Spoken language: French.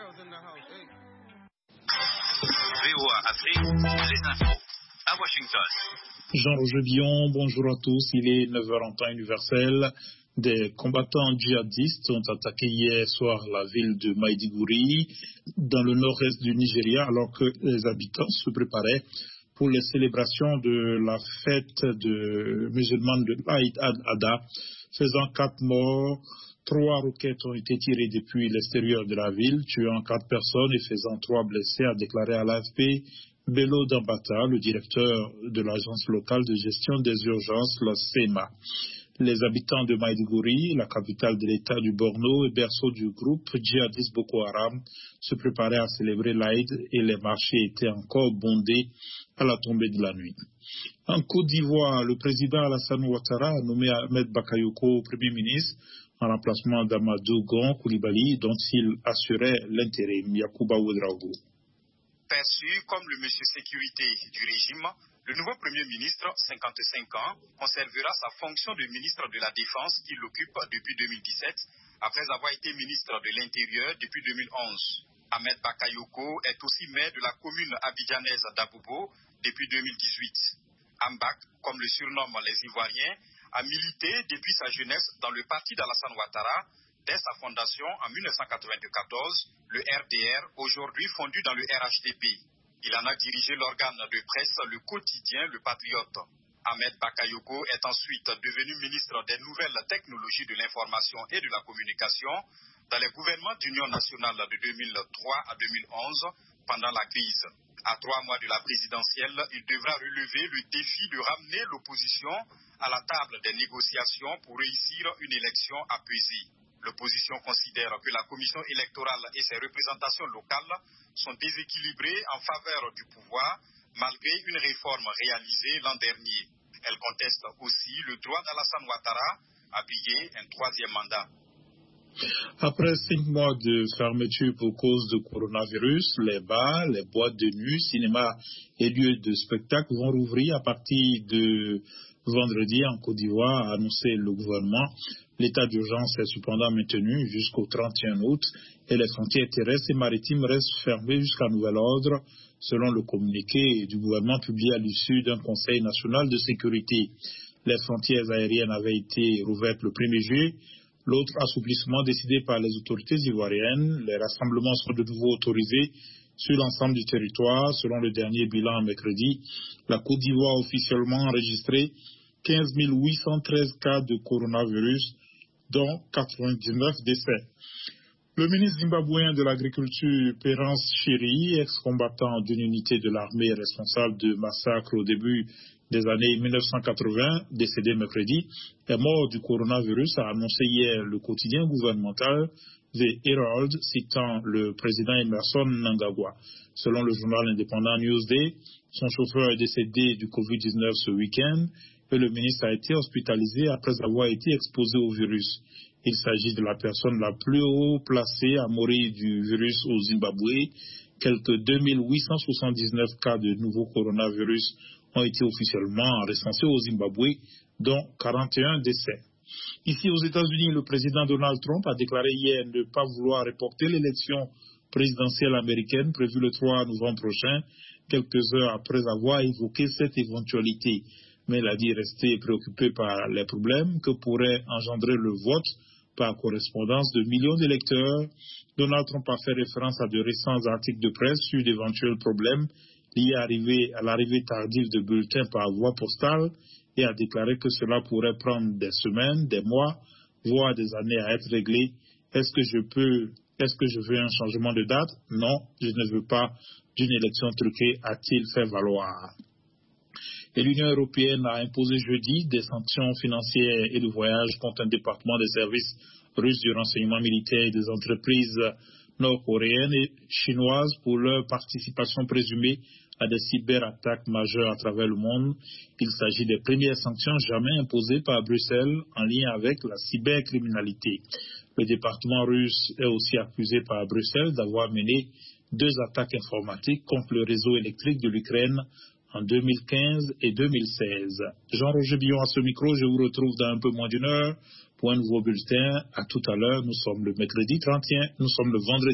VOA Afrique, les infos à Washington. Jean-Roger Billon, bonjour à tous. Il est 9h en temps universel. Des combattants djihadistes ont attaqué hier soir la ville de Maiduguri, dans le nord-est du Nigeria, alors que les habitants se préparaient pour les célébrations de la fête musulmane de l'Aïd al-Adha, faisant 4 morts. 3 roquettes ont été tirées depuis l'extérieur de la ville, tuant 4 personnes et faisant 3 blessés, a déclaré à l'AFP Bello Dambata, le directeur de l'agence locale de gestion des urgences, la SEMA. Les habitants de Maiduguri, la capitale de l'État du Borno et berceau du groupe djihadiste Boko Haram, se préparaient à célébrer l'Aïd et les marchés étaient encore bondés à la tombée de la nuit. En Côte d'Ivoire, le président Alassane Ouattara a nommé Ahmed Bakayoko Premier ministre en remplacement d'Amadou Gon Coulibaly, dont il assurait l'intérim. Yacouba Ouedraogo. Perçu comme le monsieur sécurité du régime, le nouveau Premier ministre, 55 ans, conservera sa fonction de ministre de la Défense qu'il occupe depuis 2017, après avoir été ministre de l'Intérieur depuis 2011. Ahmed Bakayoko est aussi maire de la commune abidjanaise d'Abobo depuis 2018. Ambak, comme le surnomment les Ivoiriens, a milité depuis sa jeunesse dans le parti d'Alassane Ouattara, dès sa fondation en 1994, le RDR, aujourd'hui fondu dans le RHDP. Il en a dirigé l'organe de presse, le quotidien Le Patriote. Ahmed Bakayoko est ensuite devenu ministre des Nouvelles Technologies de l'Information et de la Communication dans les gouvernements d'Union nationale de 2003 à 2011 pendant la crise. À 3 mois de la présidentielle, il devra relever le défi de ramener l'opposition à la table des négociations pour réussir une élection apaisée. L'opposition considère que la commission électorale et ses représentations locales sont déséquilibrées en faveur du pouvoir, malgré une réforme réalisée l'an dernier. Elle conteste aussi le droit d'Alassane Ouattara à briguer un 3e mandat. Après 5 mois de fermeture pour cause de coronavirus, les bars, les boîtes de nuit, cinémas et lieux de spectacle vont rouvrir à partir de vendredi en Côte d'Ivoire, a annoncé le gouvernement. L'état d'urgence est cependant maintenu jusqu'au 31 août et les frontières terrestres et maritimes restent fermées jusqu'à nouvel ordre, selon le communiqué du gouvernement publié à l'issue d'un conseil national de sécurité. Les frontières aériennes avaient été rouvertes le 1er juillet. L'autre assouplissement décidé par les autorités ivoiriennes, les rassemblements sont de nouveau autorisés sur l'ensemble du territoire. Selon le dernier bilan mercredi, la Côte d'Ivoire a officiellement enregistré 15 813 cas de coronavirus, dont 99 décès. Le ministre zimbabwéen de l'Agriculture, Perence Shiri, ex-combattant d'une unité de l'armée responsable de massacres au début des années 1980, décédé mercredi, est mort du coronavirus, a annoncé hier le quotidien gouvernemental The Herald, citant le président Emerson Mnangagwa. Selon le journal indépendant Newsday, son chauffeur est décédé du Covid-19 ce week-end et le ministre a été hospitalisé après avoir été exposé au virus. Il s'agit de la personne la plus haut placée à mourir du virus au Zimbabwe. Quelques 2879 cas de nouveau coronavirus ont été officiellement recensés au Zimbabwe, dont 41 décès. Ici aux États-Unis, le président Donald Trump a déclaré hier ne pas vouloir reporter l'élection présidentielle américaine prévue le 3 novembre prochain, quelques heures après avoir évoqué cette éventualité. Mais il a dit rester préoccupé par les problèmes que pourrait engendrer le vote par correspondance de millions d'électeurs. Donald Trump a fait référence à de récents articles de presse sur d'éventuels problèmes liés à l'arrivée tardive de bulletins par voie postale et a déclaré que cela pourrait prendre des semaines, des mois, voire des années à être réglé. Est-ce que je veux un changement de date? Non, je ne veux pas d'une élection truquée, a-t-il fait valoir. Et l'Union européenne a imposé jeudi des sanctions financières et de voyage contre un département des services russes du renseignement militaire et des entreprises nord-coréennes et chinoises pour leur participation présumée à des cyberattaques majeures à travers le monde. Il s'agit des premières sanctions jamais imposées par Bruxelles en lien avec la cybercriminalité. Le département russe est aussi accusé par Bruxelles d'avoir mené 2 attaques informatiques contre le réseau électrique de l'Ukraine en 2015 et 2016. Jean-Roger Billon à ce micro, je vous retrouve dans un peu moins d'1 heure pour un nouveau bulletin. À tout à l'heure, nous sommes le vendredi